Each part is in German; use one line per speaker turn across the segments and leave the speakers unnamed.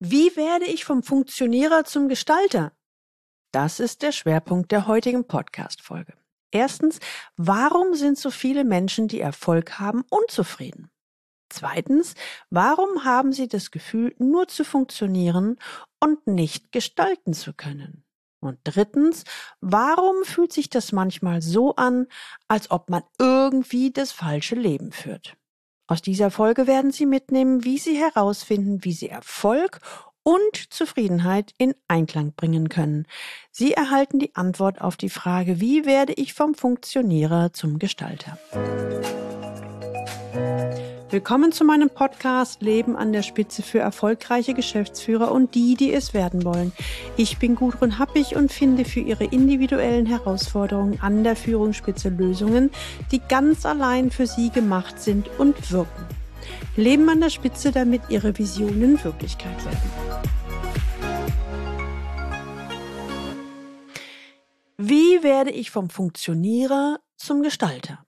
Wie werde ich vom Funktionierer zum Gestalter? Das ist der Schwerpunkt der heutigen Podcast-Folge. Erstens, warum sind so viele Menschen, die Erfolg haben, unzufrieden? Zweitens, warum haben sie das Gefühl, nur zu funktionieren und nicht gestalten zu können? Und drittens, warum fühlt sich das manchmal so an, als ob man irgendwie das falsche Leben führt? Aus dieser Folge werden Sie mitnehmen, wie Sie herausfinden, wie Sie Erfolg und Zufriedenheit in Einklang bringen können. Sie erhalten die Antwort auf die Frage, wie werde ich vom Funktionierer zum Gestalter? Willkommen zu meinem Podcast Leben an der Spitze für erfolgreiche Geschäftsführer und die, die es werden wollen. Ich bin Gudrun Happig und finde für Ihre individuellen Herausforderungen an der Führungsspitze Lösungen, die ganz allein für Sie gemacht sind und wirken. Leben an der Spitze, damit Ihre Visionen Wirklichkeit werden. Wie werde ich vom Funktionierer zum Gestalter?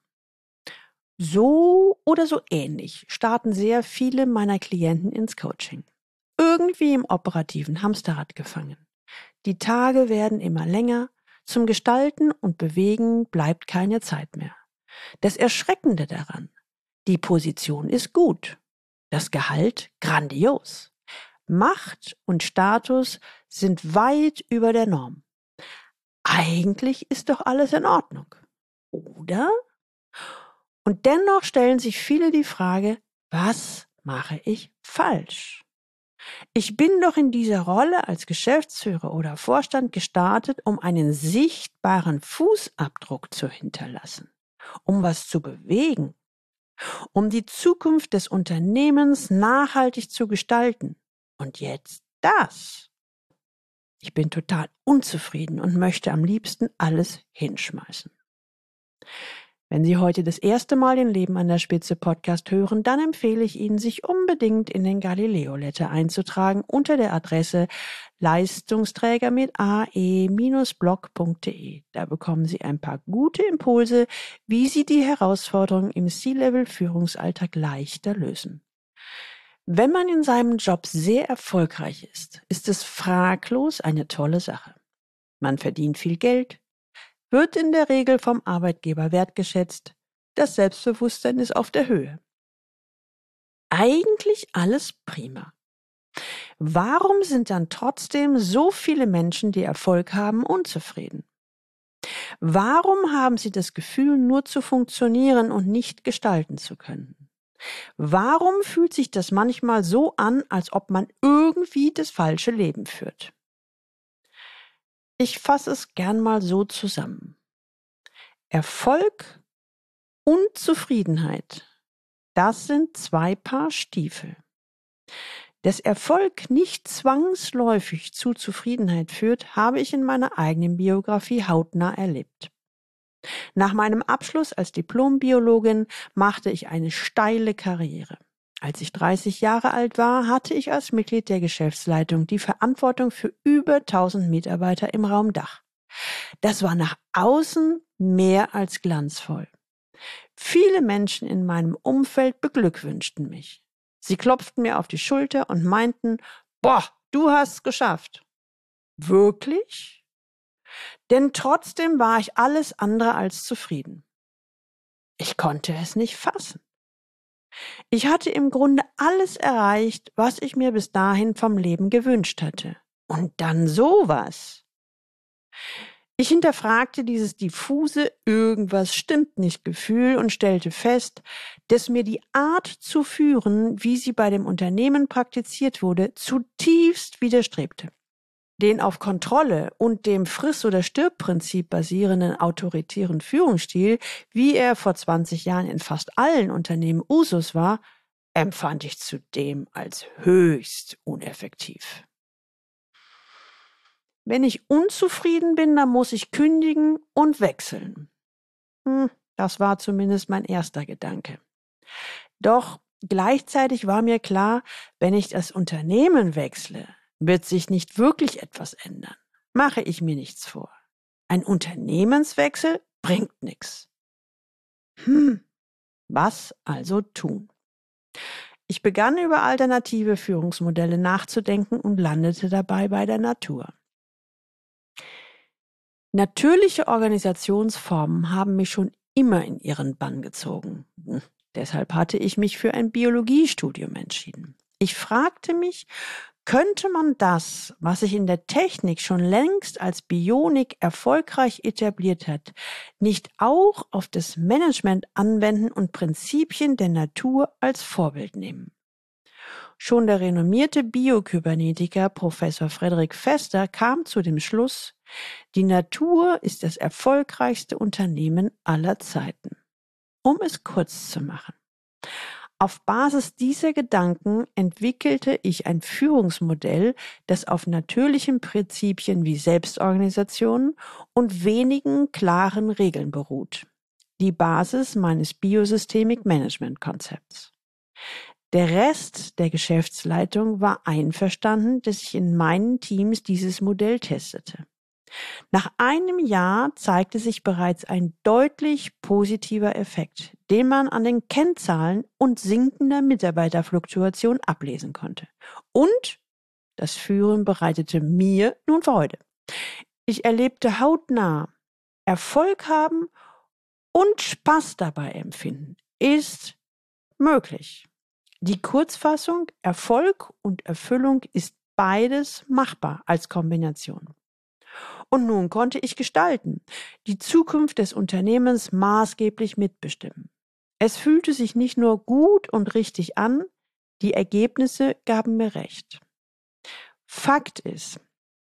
So oder so ähnlich starten sehr viele meiner Klienten ins Coaching. Irgendwie im operativen Hamsterrad gefangen. Die Tage werden immer länger, zum Gestalten und Bewegen bleibt keine Zeit mehr. Das Erschreckende daran, die Position ist gut, das Gehalt grandios. Macht und Status sind weit über der Norm. Eigentlich ist doch alles in Ordnung, oder? Und dennoch stellen sich viele die Frage, was mache ich falsch? Ich bin doch in dieser Rolle als Geschäftsführer oder Vorstand gestartet, um einen sichtbaren Fußabdruck zu hinterlassen, um was zu bewegen, um die Zukunft des Unternehmens nachhaltig zu gestalten. Und jetzt das. Ich bin total unzufrieden und möchte am liebsten alles hinschmeißen. Wenn Sie heute das erste Mal den Leben an der Spitze Podcast hören, dann empfehle ich Ihnen, sich unbedingt in den Galileo Letter einzutragen unter der Adresse Leistungsträger mit ae-blog.de. Da bekommen Sie ein paar gute Impulse, wie Sie die Herausforderungen im C-Level-Führungsalltag leichter lösen. Wenn man in seinem Job sehr erfolgreich ist, ist es fraglos eine tolle Sache. Man verdient viel Geld, wird in der Regel vom Arbeitgeber wertgeschätzt, das Selbstbewusstsein ist auf der Höhe. Eigentlich alles prima. Warum sind dann trotzdem so viele Menschen, die Erfolg haben, unzufrieden? Warum haben sie das Gefühl, nur zu funktionieren und nicht gestalten zu können? Warum fühlt sich das manchmal so an, als ob man irgendwie das falsche Leben führt? Ich fasse es gern mal so zusammen. Erfolg und Zufriedenheit, das sind zwei Paar Stiefel. Dass Erfolg nicht zwangsläufig zu Zufriedenheit führt, habe ich in meiner eigenen Biografie hautnah erlebt. Nach meinem Abschluss als Diplombiologin machte ich eine steile Karriere. Als ich 30 Jahre alt war, hatte ich als Mitglied der Geschäftsleitung die Verantwortung für über 1000 Mitarbeiter im Raum Dach. Das war nach außen mehr als glanzvoll. Viele Menschen in meinem Umfeld beglückwünschten mich. Sie klopften mir auf die Schulter und meinten, boah, du hast's geschafft. Wirklich? Denn trotzdem war ich alles andere als zufrieden. Ich konnte es nicht fassen. Ich hatte im Grunde alles erreicht, was ich mir bis dahin vom Leben gewünscht hatte. Und dann sowas. Ich hinterfragte dieses diffuse Irgendwas stimmt nicht Gefühl und stellte fest, dass mir die Art zu führen, wie sie bei dem Unternehmen praktiziert wurde, zutiefst widerstrebte. Den auf Kontrolle und dem Friss- oder Stirb-Prinzip basierenden autoritären Führungsstil, wie er vor 20 Jahren in fast allen Unternehmen Usus war, empfand ich zudem als höchst uneffektiv. Wenn ich unzufrieden bin, dann muss ich kündigen und wechseln. Das war zumindest mein erster Gedanke. Doch gleichzeitig war mir klar, wenn ich das Unternehmen wechsle, wird sich nicht wirklich etwas ändern. Mache ich mir nichts vor. Ein Unternehmenswechsel bringt nichts. Was also tun? Ich begann über alternative Führungsmodelle nachzudenken und landete dabei bei der Natur. Natürliche Organisationsformen haben mich schon immer in ihren Bann gezogen. Deshalb hatte ich mich für ein Biologiestudium entschieden. Ich fragte mich, könnte man das, was sich in der Technik schon längst als Bionik erfolgreich etabliert hat, nicht auch auf das Management anwenden und Prinzipien der Natur als Vorbild nehmen? Schon der renommierte Biokybernetiker Professor Frederik Vester kam zu dem Schluss, die Natur ist das erfolgreichste Unternehmen aller Zeiten. Um es kurz zu machen. Auf Basis dieser Gedanken entwickelte ich ein Führungsmodell, das auf natürlichen Prinzipien wie Selbstorganisation und wenigen klaren Regeln beruht. Die Basis meines Biosystemik Management Konzepts. Der Rest der Geschäftsleitung war einverstanden, dass ich in meinen Teams dieses Modell testete. Nach einem Jahr zeigte sich bereits ein deutlich positiver Effekt, den man an den Kennzahlen und sinkender Mitarbeiterfluktuation ablesen konnte. Und das Führen bereitete mir nun Freude. Ich erlebte hautnah, Erfolg haben und Spaß dabei empfinden ist möglich. Die Kurzfassung, Erfolg und Erfüllung ist beides machbar als Kombination. Und nun konnte ich gestalten, die Zukunft des Unternehmens maßgeblich mitbestimmen. Es fühlte sich nicht nur gut und richtig an, die Ergebnisse gaben mir recht. Fakt ist,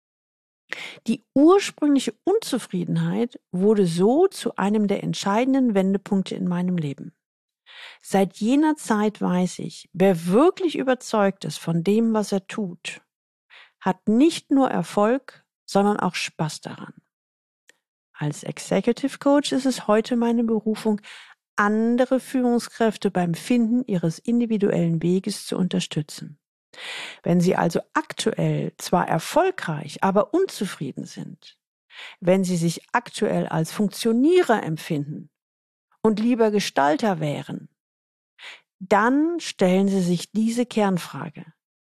die ursprüngliche Unzufriedenheit wurde so zu einem der entscheidenden Wendepunkte in meinem Leben. Seit jener Zeit weiß ich, wer wirklich überzeugt ist von dem, was er tut, hat nicht nur Erfolg, sondern auch Spaß daran. Als Executive Coach ist es heute meine Berufung, andere Führungskräfte beim Finden ihres individuellen Weges zu unterstützen. Wenn sie also aktuell zwar erfolgreich, aber unzufrieden sind, wenn sie sich aktuell als Funktionierer empfinden und lieber Gestalter wären, dann stellen sie sich diese Kernfrage.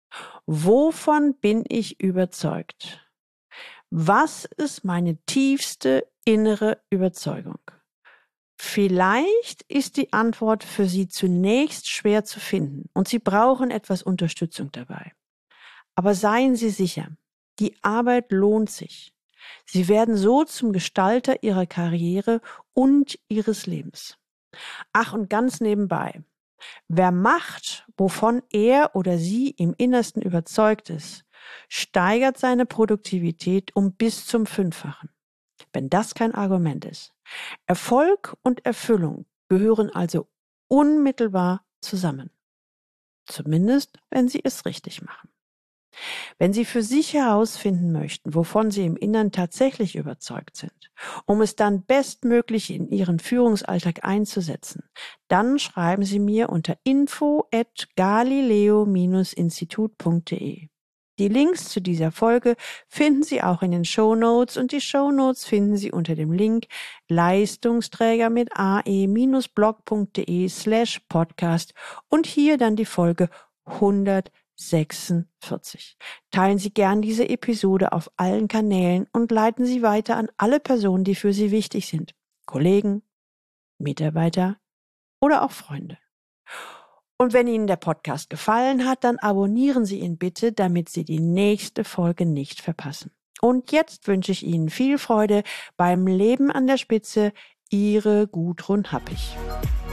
Wovon bin ich überzeugt? Was ist meine tiefste innere Überzeugung? Vielleicht ist die Antwort für Sie zunächst schwer zu finden und Sie brauchen etwas Unterstützung dabei. Aber seien Sie sicher, die Arbeit lohnt sich. Sie werden so zum Gestalter Ihrer Karriere und Ihres Lebens. Ach, und ganz nebenbei. Wer macht, wovon er oder sie im Innersten überzeugt ist, steigert seine Produktivität um bis zum 5-fachen. Wenn das kein Argument ist. Erfolg und Erfüllung gehören also unmittelbar zusammen. Zumindest, wenn Sie es richtig machen. Wenn Sie für sich herausfinden möchten, wovon Sie im Innern tatsächlich überzeugt sind, um es dann bestmöglich in Ihren Führungsalltag einzusetzen, dann schreiben Sie mir unter info@galileo-institut.de. Die Links zu dieser Folge finden Sie auch in den Shownotes und die Shownotes finden Sie unter dem Link Leistungsträger mit ae-blog.de/podcast und hier dann die Folge 146. Teilen Sie gern diese Episode auf allen Kanälen und leiten Sie weiter an alle Personen, die für Sie wichtig sind. Kollegen, Mitarbeiter oder auch Freunde. Und wenn Ihnen der Podcast gefallen hat, dann abonnieren Sie ihn bitte, damit Sie die nächste Folge nicht verpassen. Und jetzt wünsche ich Ihnen viel Freude beim Leben an der Spitze. Ihre Gudrun Happig.